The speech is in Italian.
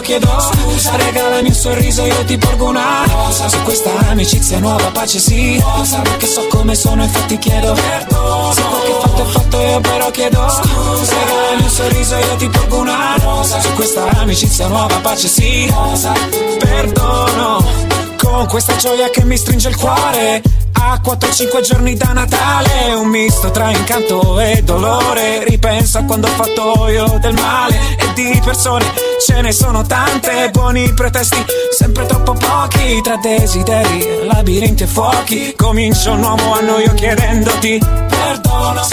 chiedo scusa. Regalami un sorriso, io ti porgo una rosa. Su questa amicizia nuova pace sì rosa. Perché so come sono, infatti chiedo perdono. Se quel che fatto è fatto, io però chiedo scusa. Regalami un sorriso, io ti porgo una rosa. Su questa amicizia nuova pace sì rosa. Perdono, con questa gioia che mi stringe il cuore. A 4-5 giorni da Natale, un misto tra incanto e dolore. Ripenso a quando ho fatto io del male, e di persone ce ne sono tante. Buoni pretesti, sempre troppo pochi. Tra desideri, labirinti e fuochi, comincio un nuovo anno io chiedendoti perdono.